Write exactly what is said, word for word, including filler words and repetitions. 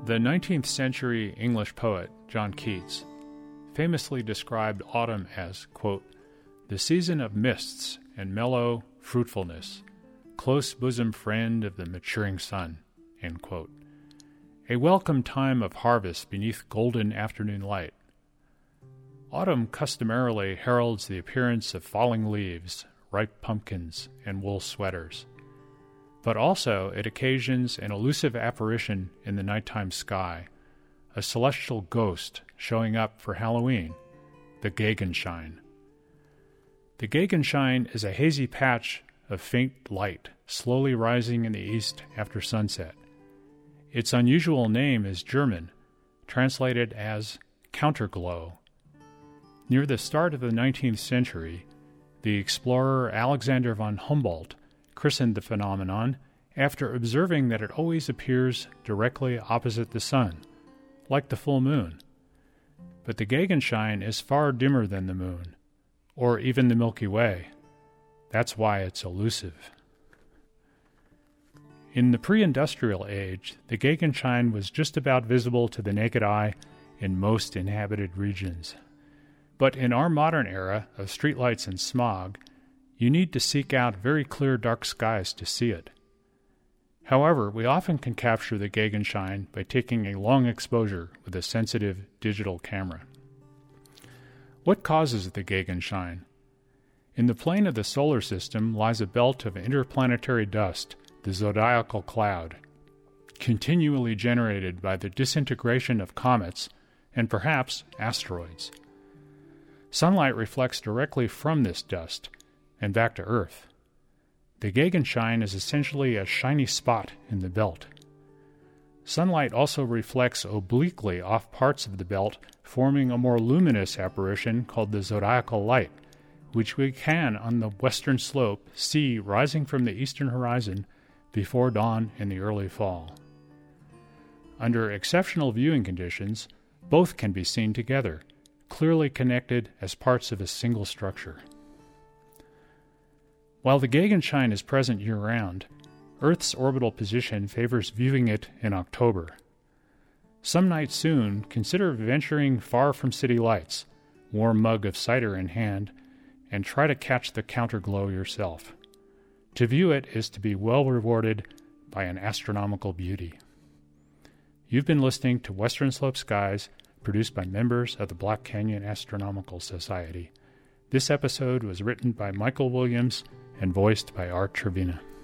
The nineteenth century English poet John Keats famously described autumn as, quote, "the season of mists and mellow fruitfulness, close bosom friend of the maturing sun," end quote. A welcome time of harvest beneath golden afternoon light. Autumn customarily heralds the appearance of falling leaves, ripe pumpkins, and wool sweaters. But also it occasions an elusive apparition in the nighttime sky, a celestial ghost showing up for Halloween, the Gegenschein. The Gegenschein is a hazy patch of faint light slowly rising in the east after sunset. Its unusual name is German, translated as counterglow. Near the start of the nineteenth century, the explorer Alexander von Humboldt christened the phenomenon after observing that it always appears directly opposite the sun, like the full moon. But the Gegenschein is far dimmer than the moon, or even the Milky Way. That's why it's elusive. In the pre-industrial age, the Gegenschein was just about visible to the naked eye in most inhabited regions. But in our modern era of streetlights and smog, you need to seek out very clear dark skies to see it. However, we often can capture the Gegenschein by taking a long exposure with a sensitive digital camera. What causes the Gegenschein? In the plane of the solar system lies a belt of interplanetary dust, the zodiacal cloud, continually generated by the disintegration of comets and perhaps asteroids. Sunlight reflects directly from this dust and back to Earth. The Gegenschein is essentially a shiny spot in the belt. Sunlight also reflects obliquely off parts of the belt, forming a more luminous apparition called the zodiacal light, which we can, on the western slope, see rising from the eastern horizon before dawn in the early fall. Under exceptional viewing conditions, both can be seen together, clearly connected as parts of a single structure. While the Gegenschein is present year-round, Earth's orbital position favors viewing it in October. Some night soon, consider venturing far from city lights, warm mug of cider in hand, and try to catch the counterglow yourself. To view it is to be well rewarded by an astronomical beauty. You've been listening to Western Slope Skies, produced by members of the Black Canyon Astronomical Society. This episode was written by Michael Williams and voiced by Art Trevina.